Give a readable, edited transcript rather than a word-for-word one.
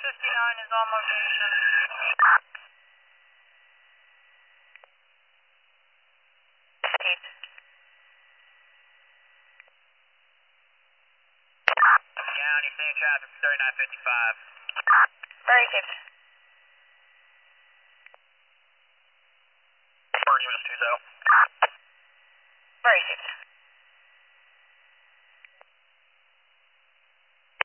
59 is on location. County, seeing traffic 3955. Very good. First units 20. Very good.